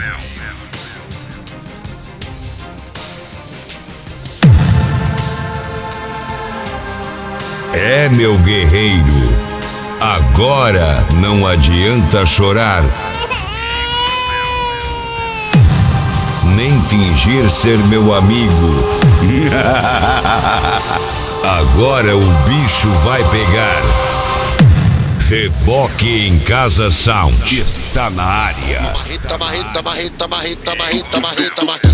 É, meu guerreiro, agora não adianta chorar, nem fingir ser meu amigo. Agora o bicho vai pegar. Reboque em Casa Sound está na área. Marreta, marreta, marreta, marreta, marreta, marreta, marreta, marreta, marreta,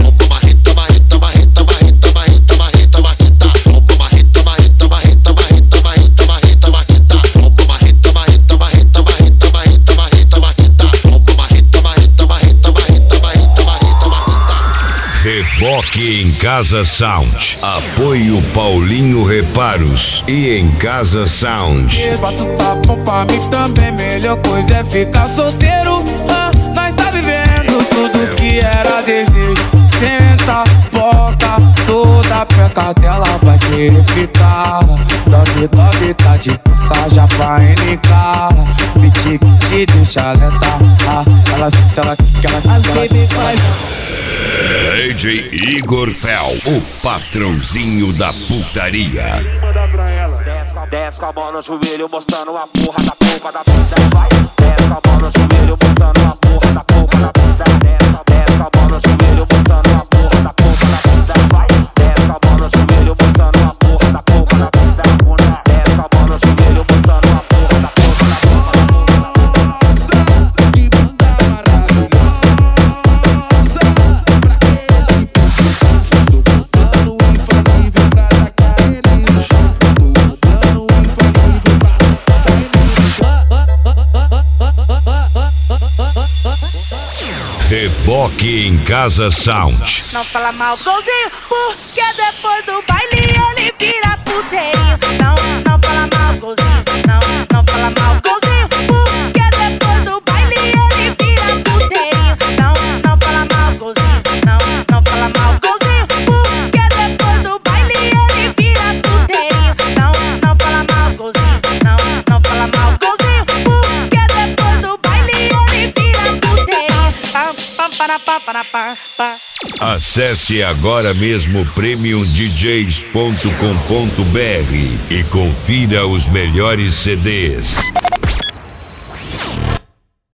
Reboque em Casa Sound. Apoio Paulinho Reparos e em Casa Sound. Bota o tapão pra mim também, melhor coisa é ficar solteiro. Nós tá vivendo tudo que era desejo. Senta, boca, toda peca dela vai querer ficar. Dog, dog, tá de passagem pra NK. Beat que te deixa lenta. Ela senta, ela as baby faz. DJ Igor Fel, o patrãozinho da putaria. Desce com a mão no joelho mostrando a porra da polpa da bunda. Vai, desce com a mão no joelho mostrando a porra da polpa da bunda. Desce com a mão no joelho mostrando a porra da polpa da bunda. Vai, desce com a mão no joelho mostrando a porra da polpa da bunda. Desce com a mão no joelho mostrando a porra da polpa da bunda. Reboque em Casa Sound. Não fala mal do golzinho, porque depois do baile ele vira puteirinho. Não fala mal do golzinho, não fala mal do golzinho, porque depois do baile ele vira puteirinho. Não fala mal do golzinho, não fala mal do golzinho, porque depois do baile ele vira puteirinho. Não fala mal do golzinho, não fala mal do golzinho, porque depois do baile ele vira puteirinho. Acesse agora mesmo premiumdjs.com.br e confira os melhores CDs.